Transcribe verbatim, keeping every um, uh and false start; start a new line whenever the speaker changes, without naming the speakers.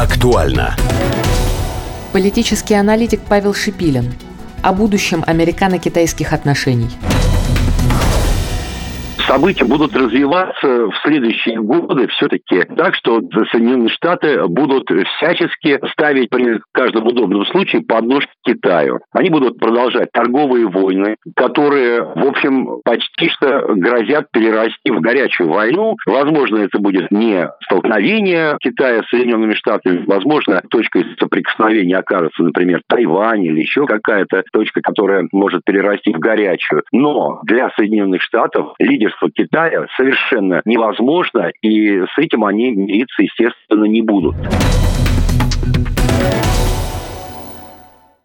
Актуально.
Политический аналитик Павел Шипилин о будущем американо-китайских отношений.
События будут развиваться в следующие годы все-таки так, что Соединенные Штаты будут всячески ставить при каждом удобном случае подножки Китаю. Они будут продолжать торговые войны, которые, в общем, почти что грозят перерасти в горячую войну. Возможно, это будет не столкновение Китая с Соединенными Штатами, возможно, точкой соприкосновения окажется, например, Тайвань или еще какая-то точка, которая может перерасти в горячую. Но для Соединенных Штатов лидерство Китая совершенно невозможно, и с этим они мириться, естественно, не будут.